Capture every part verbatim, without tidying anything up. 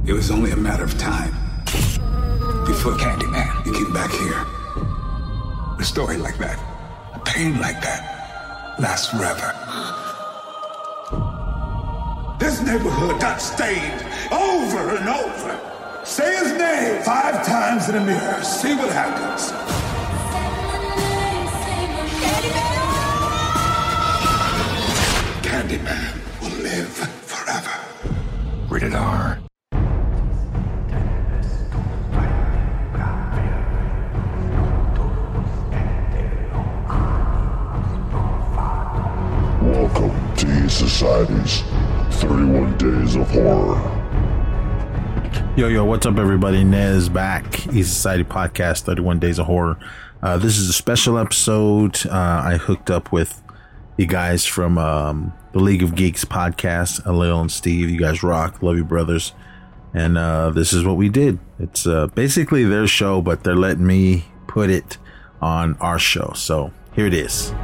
It was only a matter of time before Candyman, you came back here. A story like that, a pain like that, lasts forever. This neighborhood got stained over and over. Say his name five times in the mirror. See what happens. Candyman will live forever. Rated R. Welcome to E! Society's thirty-one Days of Horror. Yo, yo, what's up, everybody? Nez back. E! Society Podcast, thirty-one Days of Horror. Uh, this is a special episode. Uh, I hooked up with the guys from um, the League of Geeks podcast, Alil and Steve. You guys rock. Love you, brothers. And uh, this is what we did. It's uh, basically their show, but they're letting me put it on our show. So here it is.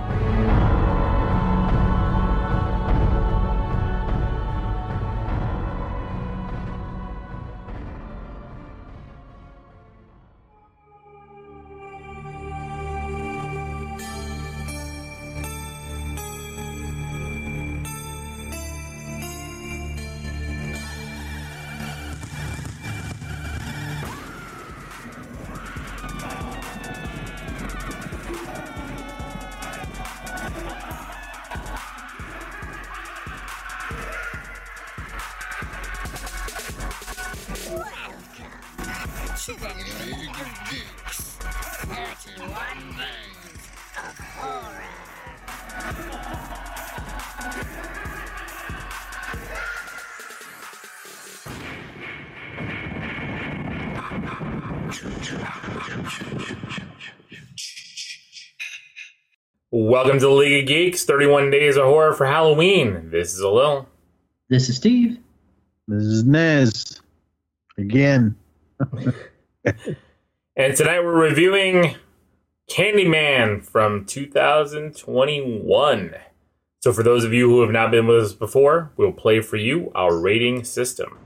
Welcome to the League of Geeks, thirty-one Days of Horror for Halloween. This is Alil. This is Steve. This is Nez. Again. And tonight we're reviewing Candyman from two thousand twenty-one. So for those of you who have not been with us before, we'll play for you our rating system.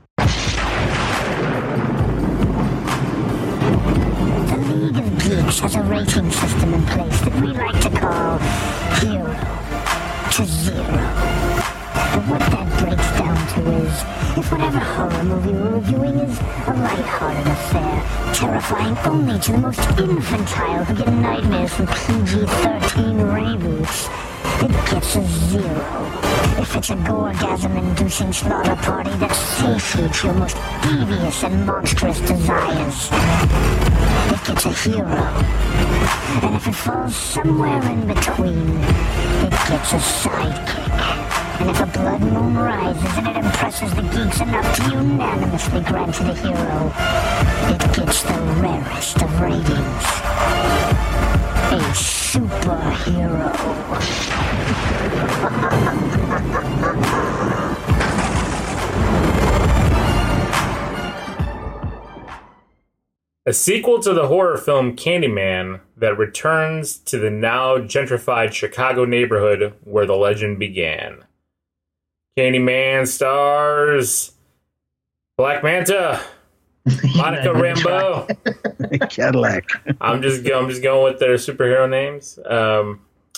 Geeks has a rating system in place that we like to call hero to zero. But what that breaks down to is, if whatever horror movie we're reviewing is a lighthearted affair, terrifying only to the most infantile who get nightmares from P G thirteen reboots, it gets a zero. If it's a gorgasm-inducing slaughter party that satiates your most devious and monstrous desires, it gets a hero. And if it falls somewhere in between, it gets a sidekick. And if a blood moon rises and it impresses the geeks enough to unanimously grant it a hero, it gets the rarest of ratings. A superhero. A sequel to the horror film Candyman that returns to the now gentrified Chicago neighborhood where the legend began. Candyman stars Black Manta, Monica Rambeau, Cadillac. I'm just I'm just going with their superhero names. Um,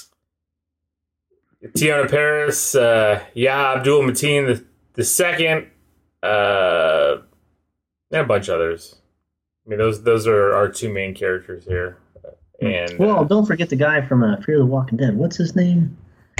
Tiana Paris, uh, Yahya Abdul Mateen the the second, uh, and a bunch of others. I mean, those those are our two main characters here. And well, uh, don't forget the guy from uh, Fear the Walking Dead. What's his name?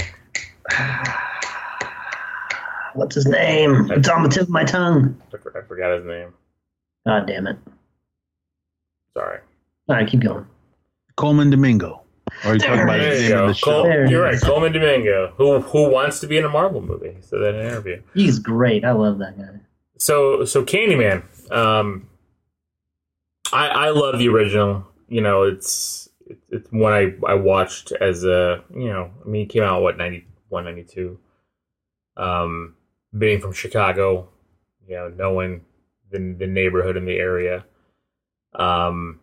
What's his name? It's on the tip of my tongue. I, for, I forgot his name. God damn it. Sorry. All right, keep going. Coleman Domingo. Or are you There talking about it the There is. you name of go. the show? Col- There it you're right, is. Coleman Domingo, who who wants to be in a Marvel movie. So that interview. He's great. I love that guy. So so Candyman. Um, I I love the original. You know, it's it's one I, I watched as a you know. I mean, it came out what ninety-one, ninety-two. Um, being from Chicago, you know, knowing the the neighborhood in the area. Um,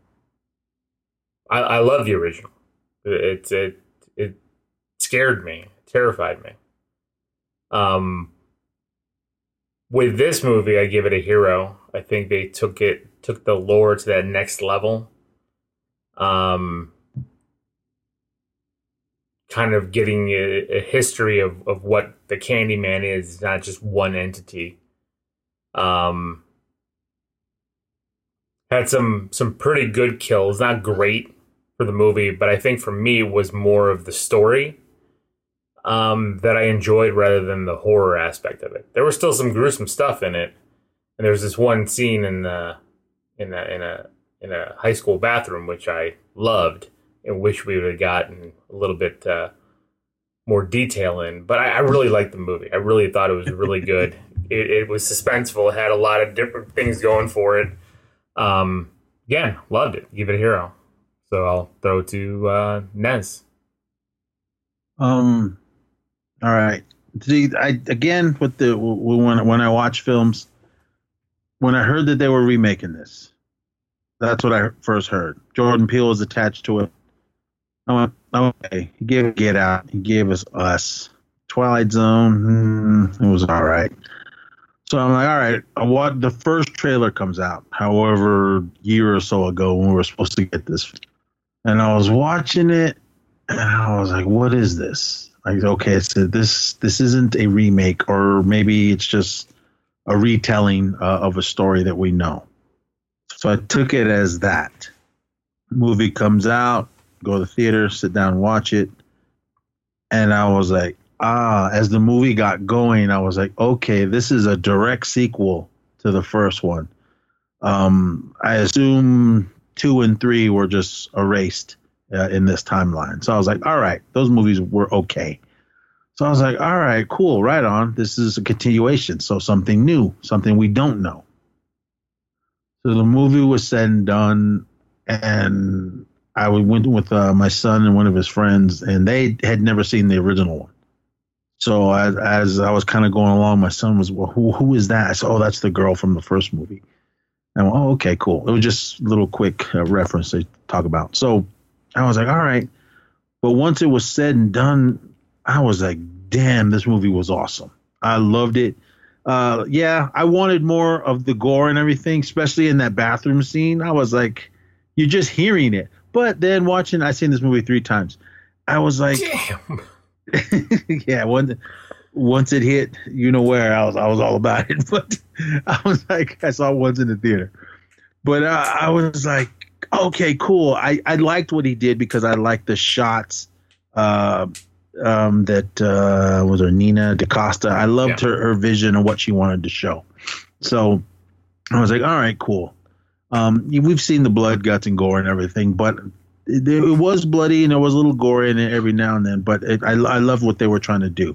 I I love the original. It it it scared me, terrified me. Um. with this movie, I give it a hero. I think they took it took the lore to that next level. Um, kind of getting a, a history of, of what the Candyman is, not just one entity. Um, had some some pretty good kills, not great for the movie, but I think for me it was more of the story um, that I enjoyed rather than the horror aspect of it. There was still some gruesome stuff in it, and there was this one scene in the in a in a in a high school bathroom which I loved and wish we would have gotten a little bit uh, more detail in. But I, I really liked the movie. I really thought it was really good. It, it was suspenseful. It had a lot of different things going for it. Um, yeah, loved it. Give it a hero. So I'll throw it to uh, Nez. Um. All right. See, I again with the when when I watch films, when I heard that they were remaking this, that's what I first heard. Jordan Peele was attached to it. I went, okay. He gave Get Out. He gave us Us. Twilight Zone. Mm, it was all right. So I'm like, all right. What the first trailer comes out, however, year or so ago when we were supposed to get this, and I was watching it, and I was like, what is this? Like, okay, so this this isn't a remake, or maybe it's just a retelling uh, of a story that we know. So I took it as that. Movie comes out, go to the theater, sit down, watch it, and I was like, ah, as the movie got going, I was like, okay, this is a direct sequel to the first one. Um, I assume two and three were just erased uh, in this timeline. So I was like, all right, those movies were okay. So I was like, all right, cool, right on. This is a continuation, so something new, something we don't know. So the movie was said and done, and I went with uh, my son and one of his friends, and they had never seen the original one. So as, as I was kind of going along, my son was, well, who who is that? I said, oh, that's the girl from the first movie. And I went, oh, okay, cool. It was just a little quick uh, reference to talk about. So I was like, all right. But once it was said and done, I was like, damn, this movie was awesome. I loved it. Uh, yeah, I wanted more of the gore and everything, especially in that bathroom scene. I was like, you're just hearing it. But then watching, I've seen this movie three times. I was like, damn. yeah, once once it hit, you know where I was, I was all about it. But I was like, I saw it once in the theater, but uh, I was like, okay, cool. I, I liked what he did because I liked the shots. Uh, um, that uh, was her Nina DaCosta. I loved yeah. her her vision of what she wanted to show. So I was like, all right, cool. Um, we've seen the blood, guts, and gore and everything, but It, it was bloody and there was a little gore in it every now and then, but it, I, I love what they were trying to do.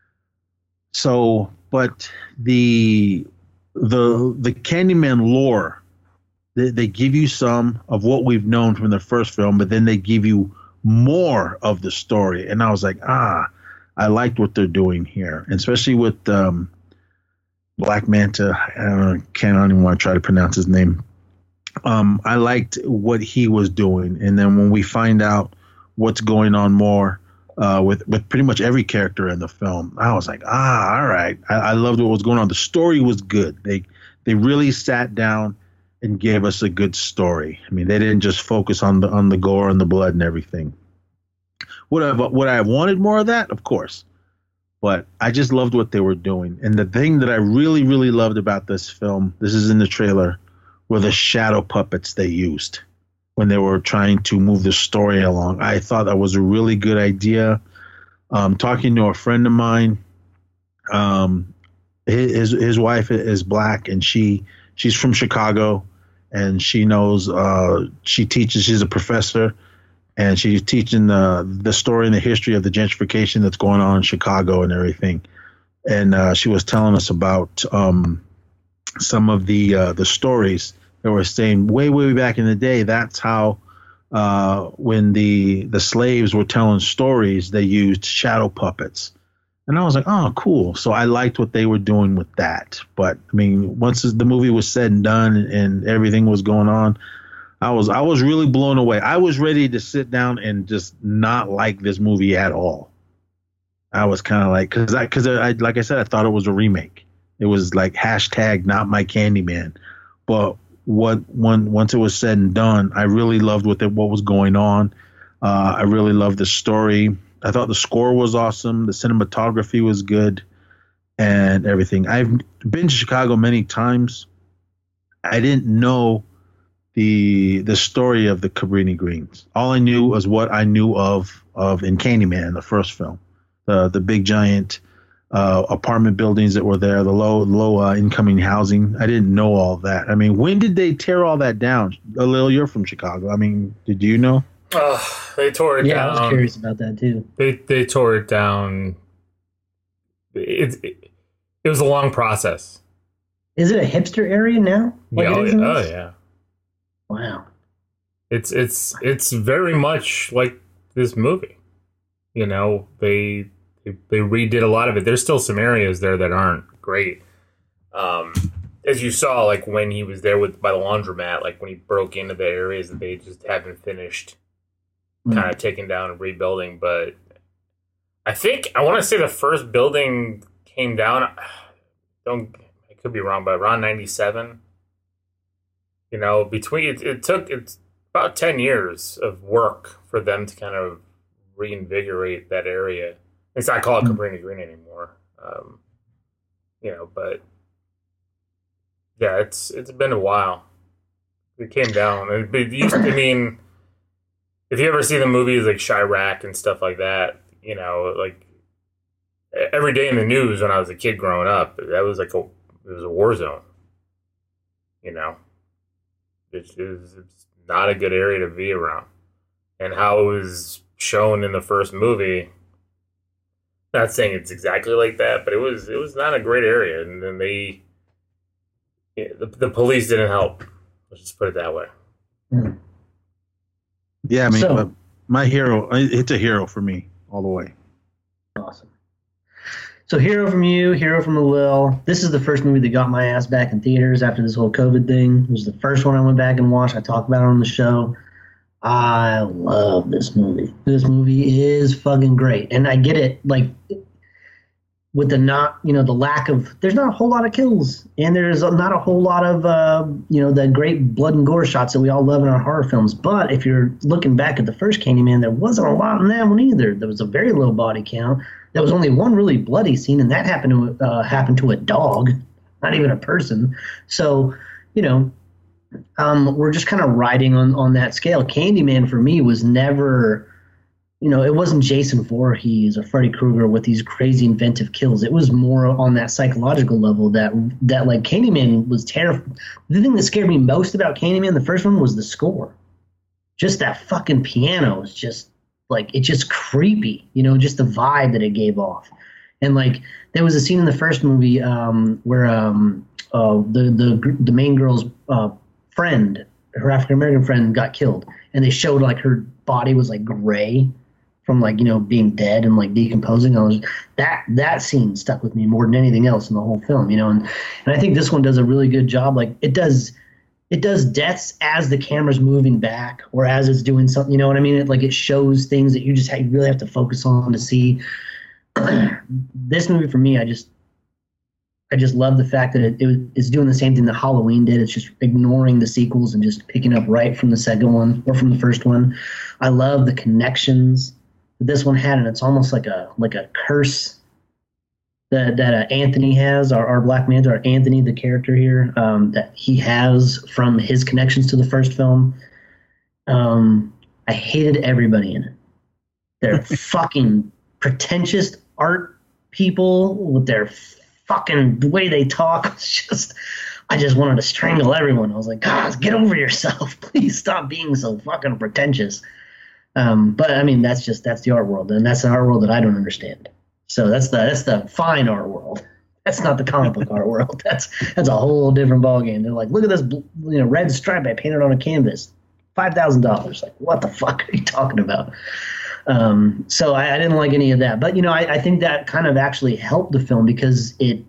So, but the the the Candyman lore, they, they give you some of what we've known from the first film, but then they give you more of the story. And I was like, ah, I liked what they're doing here, and especially with um, Black Manta. I don't know, can't I don't even want to try to pronounce his name. Um, I liked what he was doing, and then when we find out what's going on more uh, with with pretty much every character in the film, I was like, ah, all right. I, I loved what was going on. The story was good. They they really sat down and gave us a good story. I mean, they didn't just focus on the on the gore and the blood and everything. Would I would I have wanted more of that? Of course, but I just loved what they were doing. And the thing that I really really loved about this film, this is in the trailer, were the shadow puppets they used when they were trying to move the story along. I thought that was a really good idea. Um, talking to a friend of mine, um, his his wife is black, and she she's from Chicago, and she knows uh, she teaches. She's a professor, and she's teaching the the story and the history of the gentrification that's going on in Chicago and everything. And uh, she was telling us about um, some of the uh, the stories that were saying way way back in the day. That's how uh, when the the slaves were telling stories, they used shadow puppets. And I was like, oh, cool. So I liked what they were doing with that. But I mean, once the movie was said and done and everything was going on, I was I was really blown away. I was ready to sit down and just not like this movie at all. I was kind of like, because I because I like I said, I thought it was a remake. It was like hashtag not my Candyman. But what when once it was said and done, I really loved what the, what was going on. Uh, I really loved the story. I thought the score was awesome. The cinematography was good, and everything. I've been to Chicago many times. I didn't know the the story of the Cabrini Greens. All I knew was what I knew of of in Candyman, the first film, the the big giant uh, apartment buildings that were there, the low low uh, incoming housing. I didn't know all that. I mean, when did they tear all that down? Lil, you're from Chicago. I mean, did you know? Uh, they tore it yeah, down. I was curious about that too. They they tore it down. It, it, it was a long process. Is it a hipster area now? Like yeah, it oh, is in oh this? yeah. Wow. It's it's it's very much like this movie. You know, they they, they redid a lot of it. There's still some areas there that aren't great. Um, as you saw, like when he was there with by the laundromat, like when he broke into the areas that they just haven't finished, mm. kind of taking down and rebuilding. But I think I want to say the first building came down. Don't I could be wrong, but around ninety-seven. You know, between it, it took it's about ten years of work for them to kind of reinvigorate that area. At least I call it Cabrini Green anymore. Um, you know, but yeah, it's it's been a while. It came down. It, it used to, I mean, if you ever see the movies like Chirac and stuff like that, you know, like every day in the news when I was a kid growing up, that was like a it was a war zone. You know. It's, it's not a good area to be around. And how it was shown in the first movie, not saying it's exactly like that, but it was it was not a great area. And then they, the, the police didn't help. Let's just put it that way. Yeah, I mean, So- but my hero, it's a hero for me all the way. Awesome. So Hero from you, Hero from the Lil. This is the first movie that got my ass back in theaters after this whole COVID thing. It was the first one I went back and watched. I talked about it on the show. I love this movie. This movie is fucking great. And I get it, like, with the not, you know, the lack of, there's not a whole lot of kills. And there's not a whole lot of, uh, you know, the great blood and gore shots that we all love in our horror films. But if you're looking back at the first Candyman, there wasn't a lot in that one either. There was a very low body count. There was only one really bloody scene, and that happened to uh, happened to a dog, not even a person. So, you know, um, we're just kind of riding on, on that scale. Candyman for me was never, you know, it wasn't Jason Voorhees or Freddy Krueger with these crazy inventive kills. It was more on that psychological level that that like Candyman was terrifying. The thing that scared me most about Candyman, the first one, was the score. Just that fucking piano was just. Like, it's just creepy, you know, just the vibe that it gave off. And, like, there was a scene in the first movie um, where um, uh, the, the the main girl's uh, friend, her African-American friend, got killed. And they showed, like, her body was, like, gray from, like, you know, being dead and, like, decomposing. I was that that scene stuck with me more than anything else in the whole film, you know. And, and I think this one does a really good job. Like, it does... It does deaths as the camera's moving back or as it's doing something, you know what I mean? It, like, it shows things that you just ha- you really have to focus on to see. This movie for me, I just I just love the fact that it, it was, it's doing the same thing that Halloween did. It's just ignoring the sequels and just picking up right from the second one or from the first one. I love the connections that this one had, and it's almost like a like a curse that that uh, Anthony has, our, our Black Manta, or Anthony, the character here, um, that he has from his connections to the first film. Um, I hated everybody in it. They're fucking pretentious art people with their fucking the way they talk. It's just, I just wanted to strangle everyone. I was like, God, get over yourself. Please stop being so fucking pretentious. Um, but I mean, that's just that's the art world, and that's an art world that I don't understand. So that's the that's the fine art world. That's not the comic book art world. That's that's a whole different ballgame. They're like, look at this, you know, red stripe I painted on a canvas, five thousand dollars. Like, what the fuck are you talking about? Um, so I, I didn't like any of that. But you know, I, I think that kind of actually helped the film because it.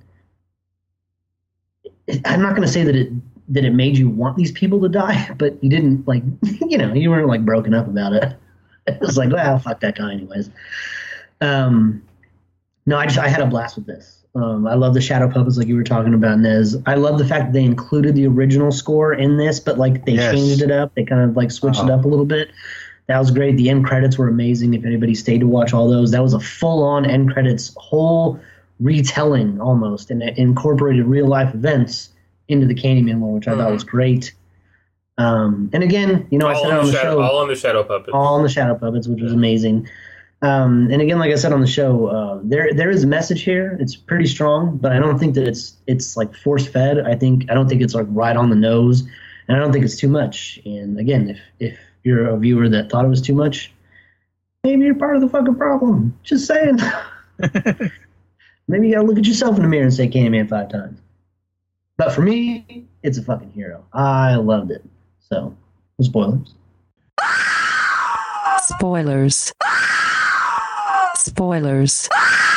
it I'm not going to say that it that it made you want these people to die, but you didn't like, you know, you weren't like broken up about it. It was like, well, fuck that guy anyways. Um. No, I just I had a blast with this. Um, I love the shadow puppets, like you were talking about, Nez. I love the fact that they included the original score in this, but like they Yes. changed it up. They kind of like switched Uh-oh. it up a little bit. That was great. The end credits were amazing. If anybody stayed to watch all those, that was a full-on end credits, whole retelling almost, and it incorporated real-life events into the Candyman one, which I thought Mhm. was great. Um, and again, you know, I all, said on it on the the shadow, show, all on the shadow puppets. all on the shadow puppets, which was amazing. Um, and again, like I said on the show, uh, there there is a message here. It's pretty strong, but I don't think that it's it's like force fed. I think I don't think it's like right on the nose, and I don't think it's too much. And again, if if you're a viewer that thought it was too much, maybe you're part of the fucking problem. Just saying. Maybe you gotta look at yourself in the mirror and say Candyman five times. But for me, it's a fucking hero. I loved it. So, no spoilers. Spoilers. Spoilers.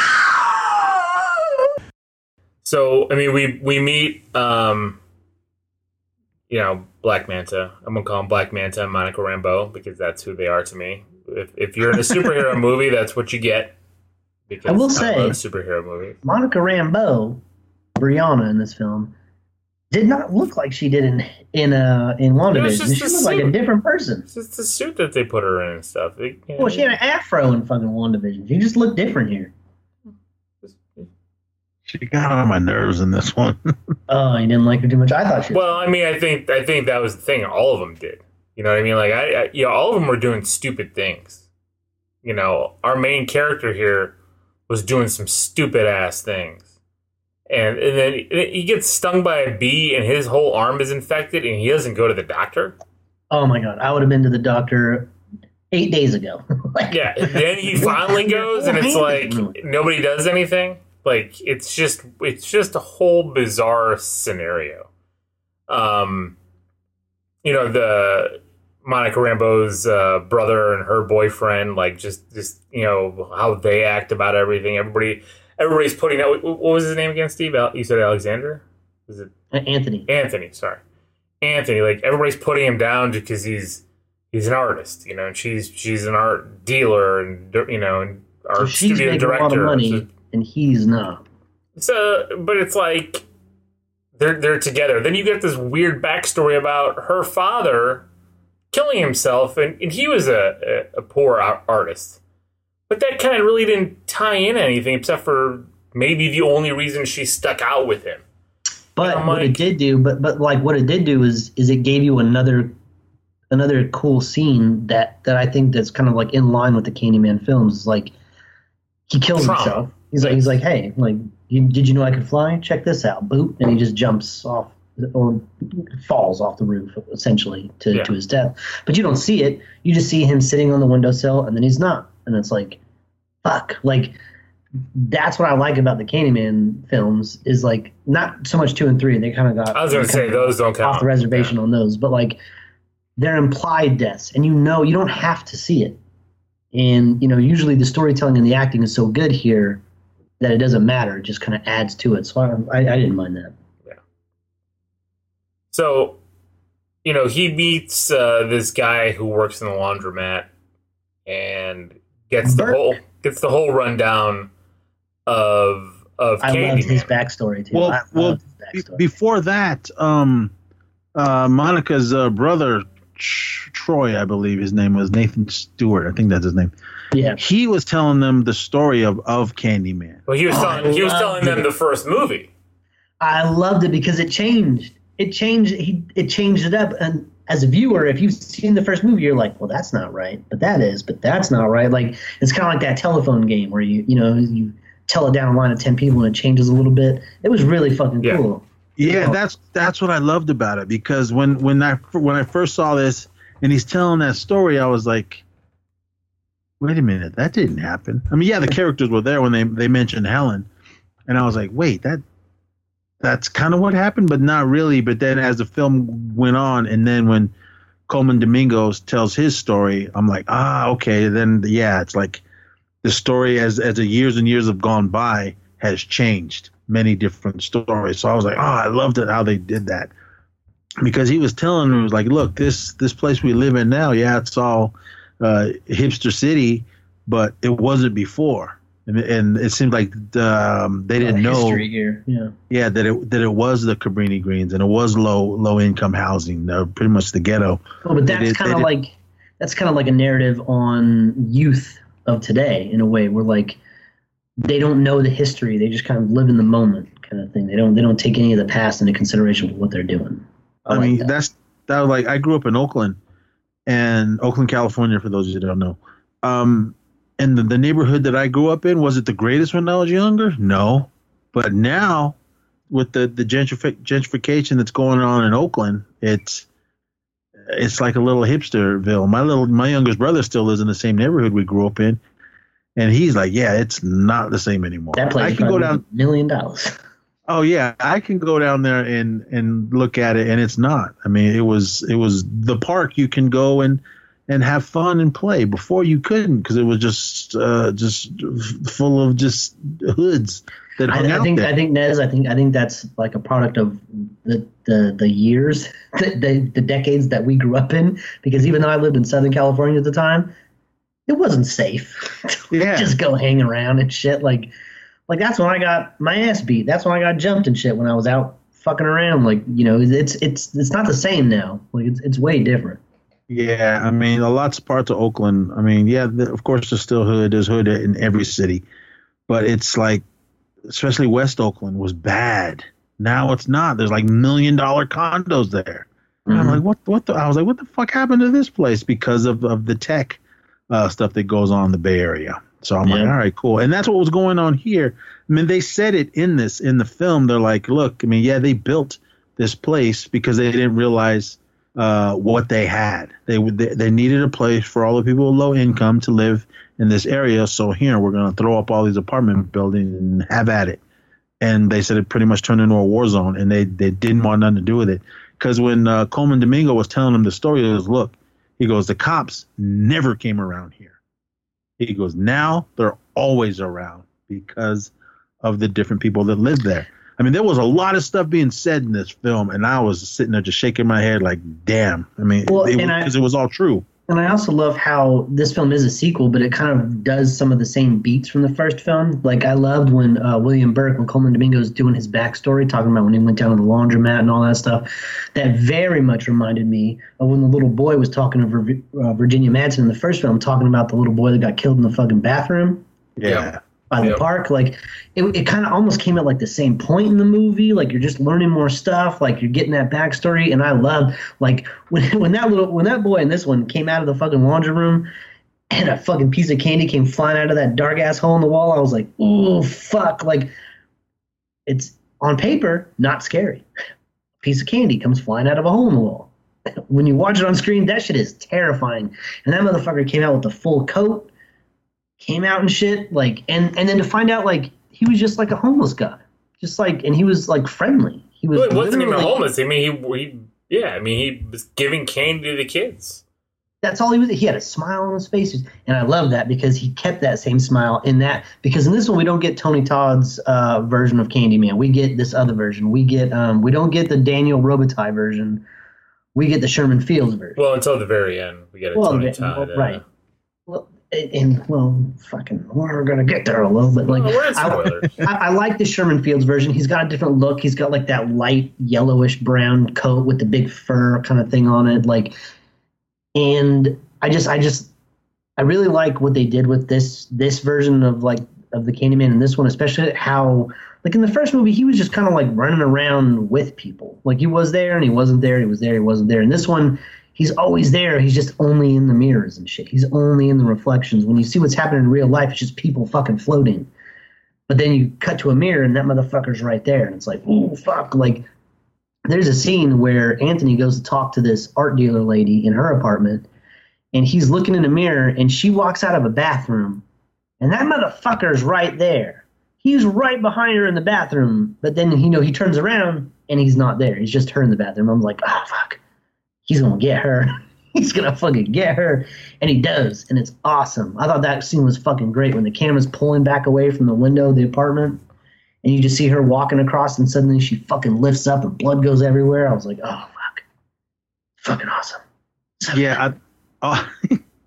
So I mean, we we meet, um, you know, Black Manta. I'm gonna call him Black Manta and Monica Rambeau because that's who they are to me. If if you're in a superhero movie, that's what you get. Because I will say- love superhero movies. Monica Rambeau, Brianna in this film, did not look like she did in in uh in WandaVision. just She a looked like a suit. different person. It's just the suit that they put her in and stuff. They, you know, Well, she had an afro in fucking WandaVision. She just looked different here. She got on my nerves in this one. Oh, you didn't like her too much. I thought she was. Well, I mean, I think I think that was the thing. All of them did. You know what I mean? Like, I, I you know, all of them were doing stupid things. You know, our main character here was doing some stupid ass things, and and then he gets stung by a bee, and his whole arm is infected, and he doesn't go to the doctor. Oh my god, I would have been to the doctor eight days ago. Like, Yeah, and then he finally goes, and it's like Ruined. nobody does anything. Like it's just it's just a whole bizarre scenario. Um, you know, the Monica Rambeau's uh, brother and her boyfriend, like just just you know how they act about everything. Everybody everybody's putting out. What was his name again, Steve? Al- You said Alexander? Was it Uh, Anthony. Anthony? Sorry, Anthony. Like everybody's putting him down because he's he's an artist, you know, and she's she's an art dealer, and you know, and our So she's studio making director. a lot of money, So- and he's not. So, but it's like they're they're together. Then you get this weird backstory about her father killing himself, and, and he was a, a, a poor ar- artist. But that kind of really didn't tie in anything except for maybe the only reason she stuck out with him. But I'm what like- it did do, but but like what it did do is is it gave you another another cool scene that that I think that's kind of like in line with the Candyman films. It's like he kills Trauma. himself. He's like he's like, hey, like, you, did you know I could fly? Check this out. Boop, and he just jumps off or falls off the roof essentially to, Yeah. to his death. But you don't see it. You just see him sitting on the windowsill, and then he's not. And it's like, fuck, like. That's what I like about the Candyman films is like not so much two and three. They kind of got I was going to they say kinda those don't count. off the reservation on those, but like they're implied deaths, and you know you don't have to see it. And you know usually the storytelling and the acting is so good here that it doesn't matter. It just kind of adds to it. So I, I, I didn't mind that. So, you know, he meets uh, this guy who works in the laundromat and gets the Bert. whole gets the whole rundown of of I loved his Candyman. backstory too. Well, I well, loved his Be- backstory. before that, um, uh, Monica's uh, brother, Tr- Troy, I believe his name was Nathan Stewart. I think that's his name. yeah, He was telling them the story of, of Candyman. Well, he was Oh, telling he was I telling them loved the it. first movie. I loved it because it changed. It changed. He it changed it up. And as a viewer, if you've seen the first movie, you're like, well, that's not right, but that is, but that's not right. Like it's kind of like that telephone game where you you know you tell it down a line of ten people and it changes a little bit. It was really fucking Yeah. cool. Yeah, that's that's what I loved about it, because when when I when I first saw this and he's telling that story, I was like, wait a minute, that didn't happen. I mean, yeah, the characters were there when they they mentioned Helen, and I was like, wait, that that's kind of what happened, but not really. But then as the film went on, and then when Coleman Domingos tells his story, I'm like, ah, okay, then yeah, it's like the story as as the years and years have gone by has changed many different stories. So I was like, oh, I loved it how they did that, because he was telling me, he was like, look, this this place we live in now, yeah, it's all uh, hipster city, but it wasn't before. and, and it seemed like the, um, they didn't know history here. Yeah, yeah, that it that it was the Cabrini Greens and it was low low income housing, uh, pretty much the ghetto. Well, but that's kind of like that's kind of like a narrative on youth of today in a way, where like they don't know the history, they just kind of live in the moment, kind of thing. They don't they don't take any of the past into consideration for what they're doing. I, I like mean, that. that's that was like I grew up in Oakland, and Oakland, California, for those of you that don't know. Um, and the, the neighborhood that I grew up in, was it the greatest when I was younger? No, but now with the the gentrifi- gentrification that's going on in Oakland, it's it's like a little hipsterville. My little my youngest brother still lives in the same neighborhood we grew up in, and he's like, yeah, it's not the same anymore. That place I can go down a million dollars. Oh yeah, I can go down there and and look at it, and it's not. I mean, it was it was the park. You can go and and have fun and play. Before you couldn't, because it was just uh, just full of just hoods that hung I, I out think there. I think Nez, I think I think that's like a product of the the, the years, the, the the decades that we grew up in. Because even though I lived in Southern California at the time, it wasn't safe to Yeah. just go hang around and shit. Like like that's when I got my ass beat. That's when I got jumped and shit when I was out fucking around. Like, you know, it's it's it's not the same now. Like it's it's way different. Yeah, I mean, a lots of parts of Oakland. I mean, yeah, the, of course, there's still hood. There's hood in every city, but it's like, especially West Oakland was bad. Now it's not. There's like million dollar condos there. And I'm like, what? What? The, I was like, what the fuck happened to this place because of of the tech uh, stuff that goes on in the Bay Area. So I'm Yeah. like, all right, cool. And that's what was going on here. I mean, they said it in this in the film. They're like, look, I mean, yeah, they built this place because they didn't realize uh, what they had. They would they, they needed a place for all the people with low income to live in this area. So here we're going to throw up all these apartment buildings and have at it. And they said it pretty much turned into a war zone, and they they didn't want nothing to do with it. Because when uh, Coleman Domingo was telling them the story, he goes, look, he goes, the cops never came around here. He goes, now they're always around because of the different people that live there. I mean, there was a lot of stuff being said in this film, and I was sitting there just shaking my head like, damn. I mean, Well, because and I- it, it was all true. And I also love how this film is a sequel, but it kind of does some of the same beats from the first film. Like, I loved when uh, William Burke, when Coleman Domingo was doing his backstory, talking about when he went down to the laundromat and all that stuff. That very much reminded me of when the little boy was talking to Vir- uh, Virginia Madsen in the first film, talking about the little boy that got killed in the fucking bathroom Yeah. by the Yep. park. Like, it, it kind of almost came at like the same point in the movie. Like, you're just learning more stuff. Like, you're getting that backstory. And I love, like, when when that little when that boy in this one came out of the fucking laundry room and a fucking piece of candy came flying out of that dark ass hole in the wall, I was like, oh fuck. Like, it's on paper not scary. A piece of candy comes flying out of a hole in the wall. When you watch it on screen, that shit is terrifying. And that motherfucker came out with the full coat. Came out and shit, like, and and then to find out, like, he was just like a homeless guy, just like, and he was like friendly. He was. Well, it wasn't even literally- homeless. I mean, he, he, yeah, I mean, he was giving candy to the kids. That's all he was. He had a smile on his face, and I love that because he kept that same smile in that. Because in this one, we don't get Tony Todd's uh, version of Candyman. We get this other version. We get, um, we don't get the Daniel Robitaille version. We get the Sherman Fields version. Well, until the very end, we get a Well, Tony the- Todd. well, right. Well, and well, fucking, we're gonna get there a little bit. Like, Well, we're in I, spoilers. I, I like the Sherman Fields version. He's got a different look. He's got like that light yellowish brown coat with the big fur kind of thing on it. Like, and I just, I just, I really like what they did with this this version of like of the Candyman in this one, especially how like in the first movie he was just kind of like running around with people. Like, he was there and he wasn't there. He was there. He wasn't there. In this one, he's always there. He's just only in the mirrors and shit. He's only in the reflections. When you see what's happening in real life, it's just people fucking floating. But then you cut to a mirror and that motherfucker's right there. And it's like, oh, fuck. Like, there's a scene where Anthony goes to talk to this art dealer lady in her apartment. And he's looking in a mirror and she walks out of a bathroom. And that motherfucker's right there. He's right behind her in the bathroom. But then, you know, he turns around and he's not there. He's just her in the bathroom. I'm like, oh, fuck. He's going to get her. He's going to fucking get her. And he does. And it's awesome. I thought that scene was fucking great when the camera's pulling back away from the window of the apartment. And you just see her walking across and suddenly she fucking lifts up and blood goes everywhere. I was like, oh, fuck. Fucking awesome. So Yeah, I, oh,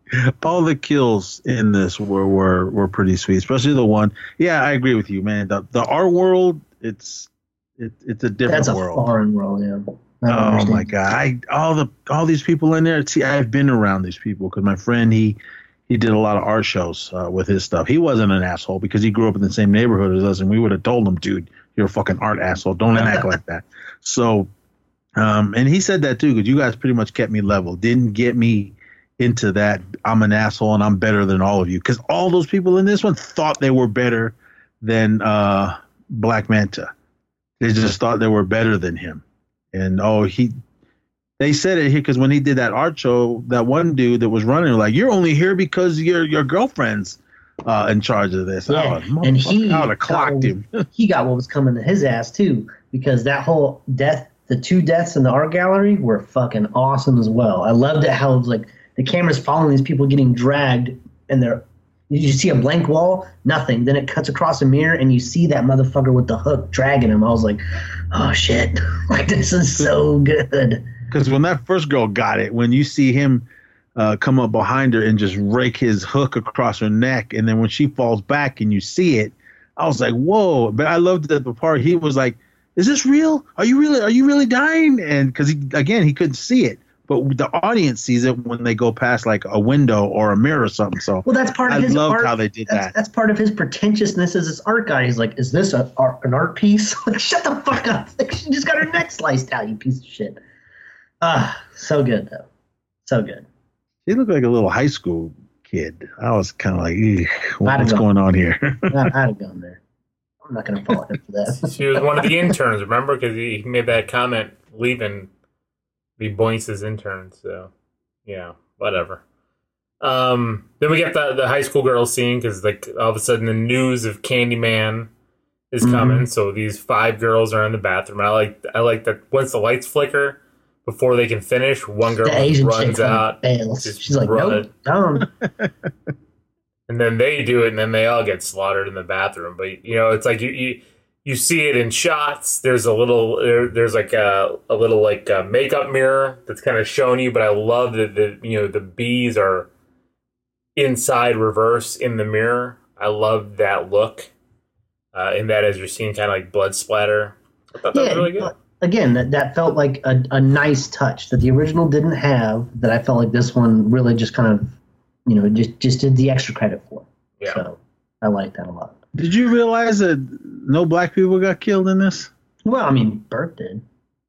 all the kills in this were, were were pretty sweet, especially the one. Yeah, I agree with you, man. The the art world, it's it, it's a different That's a world. foreign world, yeah. I don't Oh understand. my god! I all the all these people in there. See, I've been around these people because my friend he he did a lot of art shows uh, with his stuff. He wasn't an asshole because he grew up in the same neighborhood as us, and we would have told him, dude, you're a fucking art asshole. Don't act like that. So, um, and he said that too because you guys pretty much kept me level. Didn't get me into that. I'm an asshole and I'm better than all of you because all those people in this one thought they were better than uh, Black Manta. They just thought they were better than him. And oh, he. They said it here because when he did that art show, that one dude that was running, like, you're only here because your your girlfriend's uh, in charge of this. Yeah, Oh, and he I would have clocked got, him. he got what was coming to his ass too, because that whole death, the two deaths in the art gallery were fucking awesome as well. I loved it how it was like the camera's following these people getting dragged, and they're you see a blank wall, nothing. Then it cuts across a mirror, and you see that motherfucker with the hook dragging him. I was like, oh shit, like this is so good. Because when that first girl got it, when you see him uh, come up behind her and just rake his hook across her neck, and then when she falls back and you see it, I was like, whoa. But I loved that the part he was like, is this real? Are you really, are you really dying? And because, he, again, he couldn't see it. But the audience sees it when they go past like a window or a mirror or something. So well, that's part of I his loved art. how they did that's, that. That's part of his pretentiousness as this art guy. He's like, is this a, art, an art piece? Like, shut the fuck up. Like, she just got her neck sliced out, you piece of shit. Ah, so good though, so good. He looked like a little high school kid. I was kind of like, "Eugh, what's gone. going on here?" I, I'd have gone there. I'm not gonna fault him for that. She was one of the interns, remember? Because he, he made that comment leaving the Boince's intern. So, yeah, whatever. Um, then we get the the high school girl scene because like all of a sudden the news of Candyman is Mhm. coming. So these five girls are in the bathroom. I like I like that once the lights flicker. Before they can finish, one girl The Asian runs chick out. bails. just She's like, run nope, it. down. And then they do it, and then they all get slaughtered in the bathroom. But you know, it's like you you, you see it in shots. There's a little there, there's like a, a little like a makeup mirror that's kind of showing you. But I love that the you know the bees are inside reverse in the mirror. I love that look. Uh, in that as you're seeing kind of like blood splatter. I thought that was really good. Again, that, that felt like a, a nice touch that the original didn't have. That I felt like this one really just kind of, you know, just just did the extra credit for. Yeah. So I like that a lot. Did you realize that no black people got killed in this? Well, I mean, Burt did.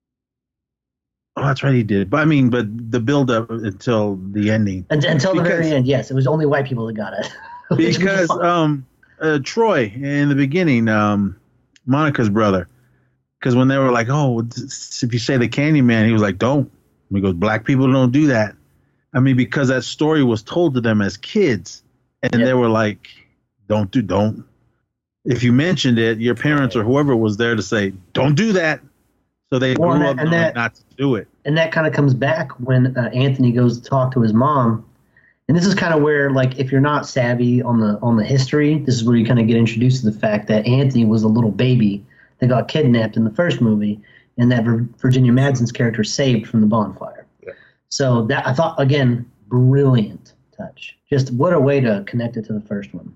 Oh, that's right, he did. But I mean, but the build up until the ending. And, until the very Because- end, yes, it was only white people that got it. Which was Because fun. um, uh, Troy in the beginning, um, Monica's brother, because when they were like, "Oh, if you say the Candyman," he was like, "Don't." He goes, "Black people don't do that." I mean, because that story was told to them as kids, and Yeah. they were like, "Don't do, don't." If you mentioned it, your parents or whoever was there to say, "Don't do that," so they Well, grew and up that- and knowing that- not to do it. And that kind of comes back when uh, Anthony goes to talk to his mom. And this is kind of where, like, if you're not savvy on the on the history, this is where you kind of get introduced to the fact that Anthony was a little baby that got kidnapped in the first movie, and that Vir- Virginia Madsen's character saved from the bonfire. Yeah. So that I thought, again, brilliant touch. Just what a way to connect it to the first one.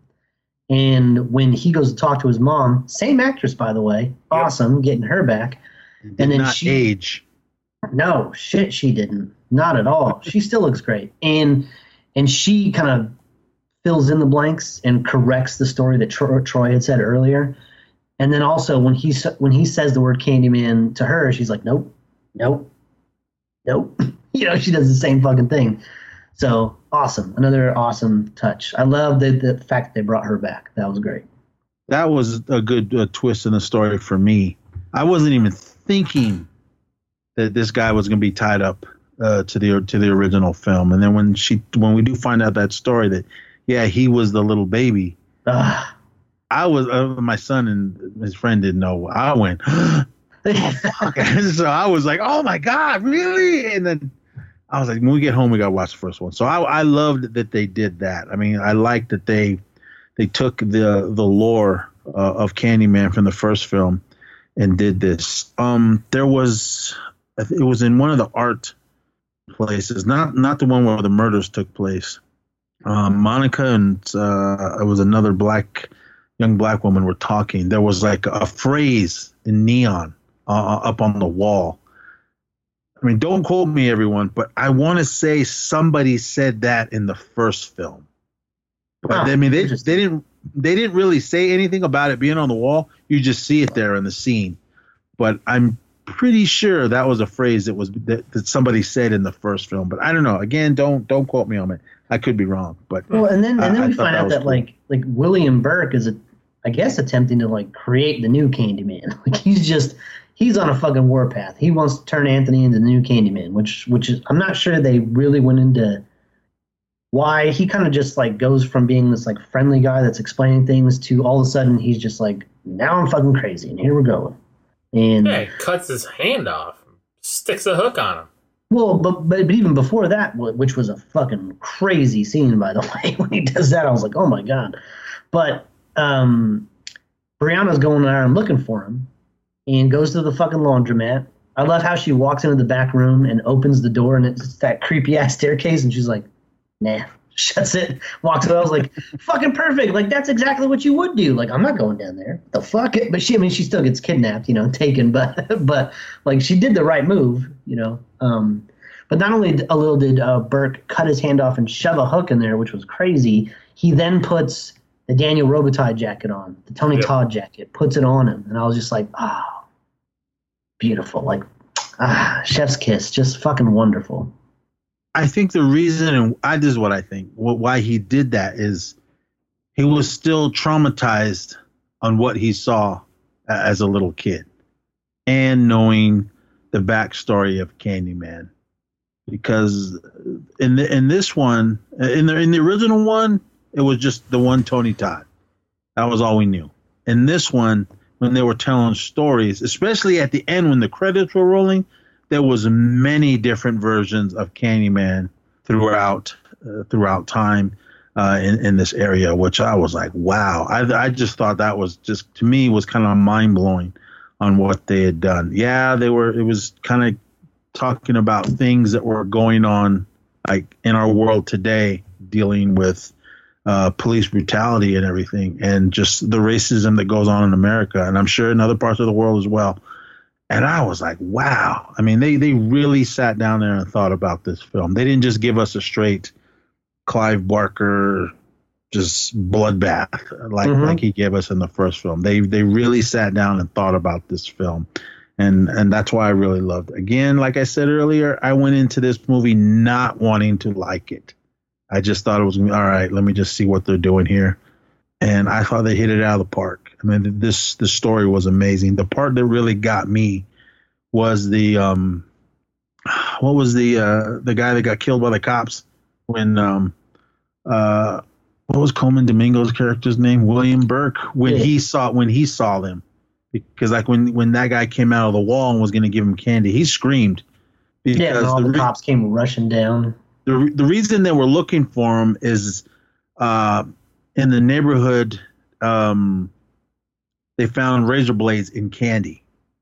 And when he goes to talk to his mom, same actress, by the way, awesome, getting her back. Did And then not she- age. No, shit, she didn't. Not at all. She still looks great. And and she kind of fills in the blanks and corrects the story that Tro- Troy had said earlier. And then also when he sa- when he says the word Candyman to her, she's like, nope, nope, nope. You know, she does the same fucking thing. So awesome. Another awesome touch. I love the, the fact that they brought her back. That was great. That was a good uh, twist in the story for me. I wasn't even thinking that this guy was going to be tied up uh, to the to the original film, and then when she when we do find out that story that yeah he was the little baby, Ah. I was uh, my son and his friend didn't know. I went, fuck. So I was like, oh my god, really? And then I was like, when we get home, we got to watch the first one. So I, I loved that they did that. I mean, I liked that they they took the the lore uh, of Candyman from the first film and did this. Um, there was it was in one of the art places, not not the one where the murders took place. um, Monica and uh, it was another black young black woman were talking. There was like a phrase in neon uh, up on the wall. I mean, don't quote me, everyone, but I want to say somebody said that in the first film. But Oh, I mean, they interesting. they didn't they didn't really say anything about it being on the wall. You just see it there in the scene. But I'm pretty sure that was a phrase that was that, that somebody said in the first film. But I don't know. Again, don't don't quote me on it. I could be wrong. But Well, and then and I- then I we thought find that out was that cool. like like William Burke is a, I guess attempting to like create the new Candyman. Like he's just he's on a fucking warpath. He wants to turn Anthony into the new Candyman, which which is I'm not sure they really went into why. He kind of just like goes from being this like friendly guy that's explaining things to all of a sudden he's just like, now I'm fucking crazy and here we're going. And Yeah, he cuts his hand off, sticks a hook on him. well, but, but but even before that, wh- which was a fucking crazy scene, by the way, when he does that, I was like, oh my god. But um, Brianna's going around looking for him, and goes to the fucking laundromat. I love how she walks into the back room and opens the door, and it's that creepy ass staircase, and she's like, nah. Shuts it, walks away. I was like, fucking perfect. Like, that's exactly what you would do. Like, I'm not going down there. The fuck? But she, I mean, she still gets kidnapped, you know, taken, but, but like, she did the right move, you know. Um, but not only a little did uh, Burke cut his hand off and shove a hook in there, which was crazy, he then puts the Daniel Robitaille jacket on, the Tony Yep. Todd jacket, puts it on him. And I was just like, oh, beautiful. Like, ah, chef's kiss. Just fucking wonderful. I think the reason, and I, this is what I think, wh- why he did that is he was still traumatized on what he saw a- as a little kid and knowing the backstory of Candyman. Because in the, in this one, in the in the original one, it was just the one Tony Todd. That was all we knew. In this one, when they were telling stories, especially at the end when the credits were rolling, there was many different versions of Candyman throughout uh, throughout time uh, in in this area, which I was like, wow. I I just thought that was just, to me, was kind of mind blowing on what they had done. Yeah, they were. It was kind of talking about things that were going on like in our world today, dealing with uh, police brutality and everything, and just the racism that goes on in America, and I'm sure in other parts of the world as well. And I was like, wow. I mean, they, they really sat down there and thought about this film. They didn't just give us a straight Clive Barker, just bloodbath like Mhm. like he gave us in the first film. They they really sat down and thought about this film. And and that's why I really loved it. Again, like I said earlier, I went into this movie not wanting to like it. I just thought it was gonna be, all right, let me just see what they're doing here. And I thought they hit it out of the park. I mean, this the story was amazing. The part that really got me was the um, what was the uh, the guy that got killed by the cops when um, uh, what was Coleman Domingo's character's name? William Burke. When Yeah. he saw when he saw them, because like when when that guy came out of the wall and was going to give him candy, he screamed. Because Yeah, and all the re- cops came rushing down. the the reason they were looking for him is uh, in the neighborhood, um, they found razor blades in candy,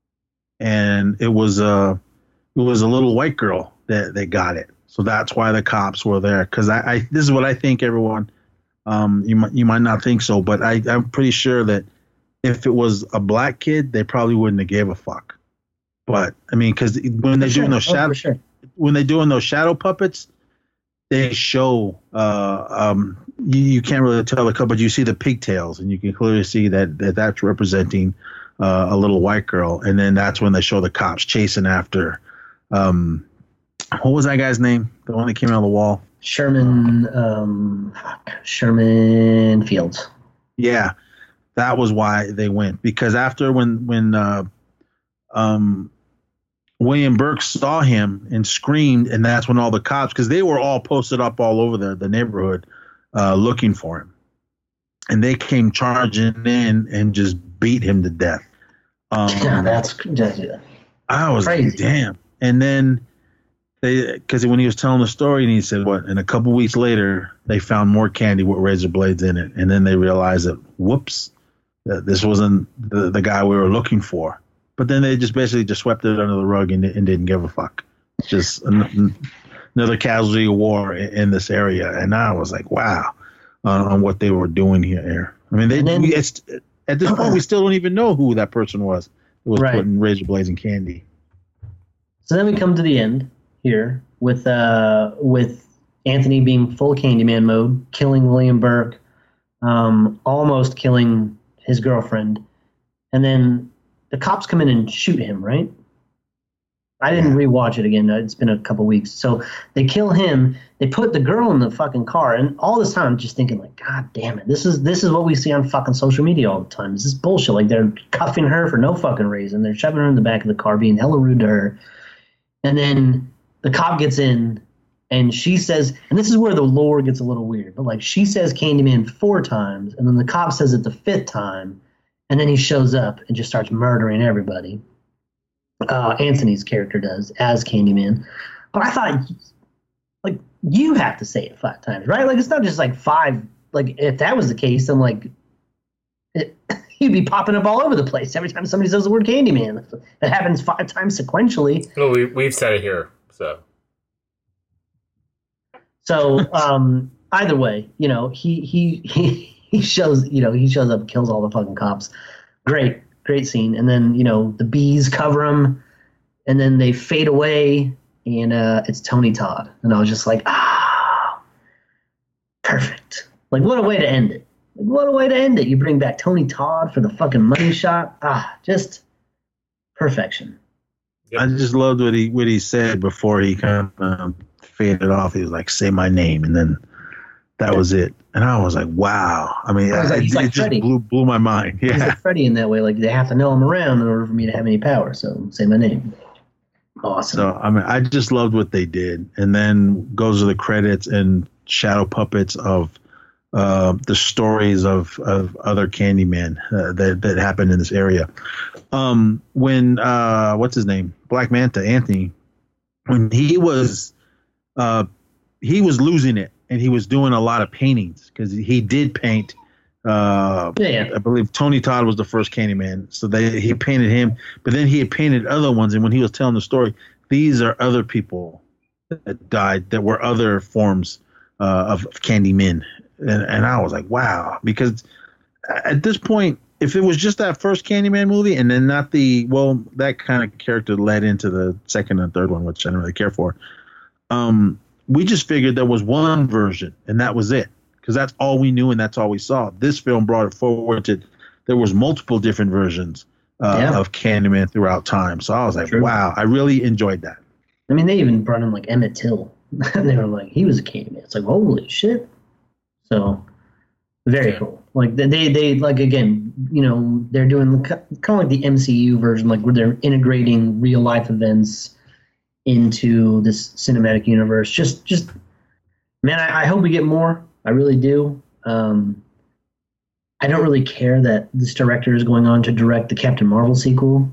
and it was a it was a little white girl that that got it. So that's why the cops were there. Because I, I this is what I think, everyone. Um, you might you might not think so, but I I'm pretty sure that if it was a black kid, they probably wouldn't have gave a fuck. But I mean, because when they're For sure. doing those Oh, shadow for sure. when they're doing those shadow puppets, they show uh, um, you, you can't really tell the color, but you see the pigtails, and you can clearly see that, that that's representing uh, a little white girl. And then that's when they show the cops chasing after. Um, what was that guy's name? The one that came out of the wall. Sherman, um, fuck, Sherman Fields. Yeah, that was why they went, because after when when uh, um, William Burke saw him and screamed, and that's when all the cops, because they were all posted up all over the, the neighborhood uh, looking for him, and they came charging in and just beat him to death. Um, Yeah, that's just, I was like, crazy. damn. And then they, because when he was telling the story, and he said, what, and a couple weeks later, they found more candy with razor blades in it. And then they realized that, whoops, that this wasn't the, the guy we were looking for. But then they just basically just swept it under the rug and, and didn't give a fuck. Just, another casualty of war in, in this area. And I was like, wow, uh, on what they were doing here. I mean, they, then, we, it's, at this point, we still don't even know who that person was that was right. putting razor blades in candy. So then we come to the end here with uh, with Anthony being full Candyman mode, killing William Burke, um, almost killing his girlfriend, and then the cops come in and shoot him, right? I didn't rewatch it again. It's been a couple weeks. So they kill him. They put the girl in the fucking car, and all this time I'm just thinking, like, God damn it, this is this is what we see on fucking social media all the time. This is bullshit. Like, they're cuffing her for no fucking reason. They're shoving her in the back of the car, being hella rude to her. And then the cop gets in, and she says, and this is where the lore gets a little weird, but like she says Candyman four times, and then the cop says it the fifth time, and then he shows up and just starts murdering everybody. Uh, Anthony's character does as Candyman. But I thought, like, you have to say it five times, right? Like, it's not just like five. Like, if that was the case, then like it, he'd be popping up all over the place every time somebody says the word Candyman. That happens five times sequentially. No, we, we've said it here, so. So um, either way, you know, he he he he shows, you know, he shows up, kills all the fucking cops. Great, great scene. And then, you know, the bees cover him, and then they fade away, and uh, it's Tony Todd. And I was just like, ah, perfect. Like, what a way to end it. Like, what a way to end it. You bring back Tony Todd for the fucking money shot. Ah, just perfection. Yep. I just loved what he what he said before he kind of um, faded off. He was like, "Say my name," and then that was it. And I was like, "Wow!" I mean, I like, it, like it just blew blew my mind. Yeah, he's like Freddy in that way. Like, they have to know I'm around in order for me to have any power. So say my name. Awesome. So I mean, I just loved what they did. And then goes to the credits and shadow puppets of uh, the stories of, of other Candyman uh, that that happened in this area. Um, when uh, what's his name, Black Manta, Anthony, when he was uh, he was losing it, and he was doing a lot of paintings because he did paint. Uh, yeah. I believe Tony Todd was the first Candyman, so they he painted him, but then he had painted other ones. And when he was telling the story, these are other people that died that were other forms uh, of, of Candymen, and, and I was like, wow, because at this point, if it was just that first Candyman movie, and then not the well, that kind of character led into the second and third one, which I don't really care for. Um, we just figured there was one version, and that was it. Because that's all we knew and that's all we saw. This film brought it forward to there was multiple different versions uh, yeah. of Candyman throughout time. So I was like, True. wow, I really enjoyed that. I mean, they even brought in like Emmett Till. And they were like, he was a Candyman. It's like, holy shit. So very yeah. cool. Like they, they like, again, you know, they're doing kind of like the M C U version, like where they're integrating real life events into this cinematic universe. Just, just, man, I, I hope we get more. I really do. Um, I don't really care that this director is going on to direct the Captain Marvel sequel.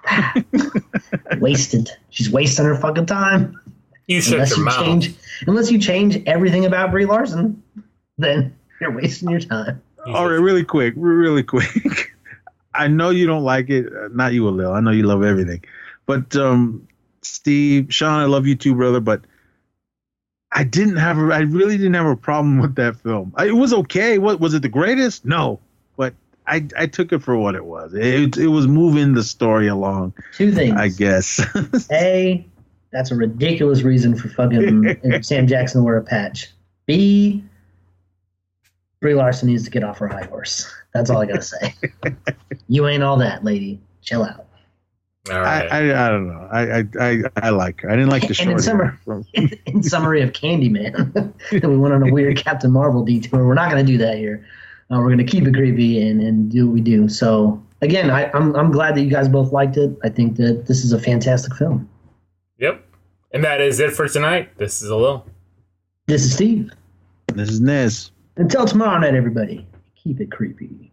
Wasted. She's wasting her fucking time. You shut unless your you mouth. change, unless you change everything about Brie Larson, then you're wasting your time. All right, really quick, really quick. I know you don't like it. Not you, Lil. I know you love everything. But um, Steve, Sean, I love you too, brother. But I didn't have a, I really didn't have a problem with that film. I, it was okay. What was it? The greatest? No, but I, I took it for what it was. It, it was moving the story along. Two things, I guess. A, that's a ridiculous reason for fucking Sam Jackson to wear a patch. B, Brie Larson needs to get off her high horse. That's all I gotta say. You ain't all that, lady. Chill out. All right. I, I I don't know. I, I I I like her. I didn't like the short. And in, summer, in, in summary of Candyman, we went on a weird Captain Marvel detour. We're not going to do that here. Uh, we're going to keep it creepy and, and do what we do. So again, I, I'm I'm glad that you guys both liked it. I think that this is a fantastic film. Yep. And that is it for tonight. This is Alil. This is Steve. This is Nez. Until tomorrow night, everybody, keep it creepy.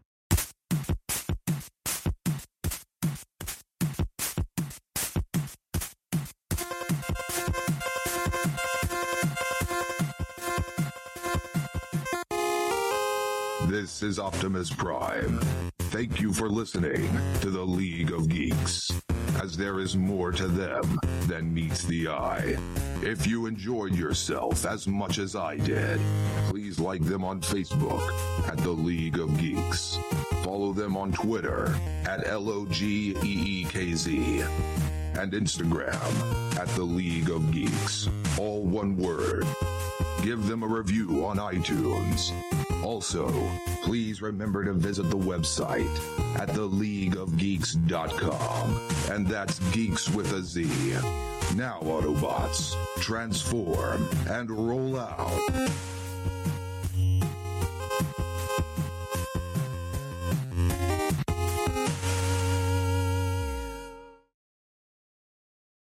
This is Optimus Prime. Thank you for listening to the League of Geeks. because there is more to them than meets the eye. If you enjoyed yourself as much as I did, please like them on Facebook at The League of Geeks. Follow them on Twitter at L O G E E K Z and Instagram at The League of Geeks. All one word. Give them a review on iTunes. Also, please remember to visit the website at the league of geeks dot com. And that's geeks with a Z. Now, Autobots, transform and roll out.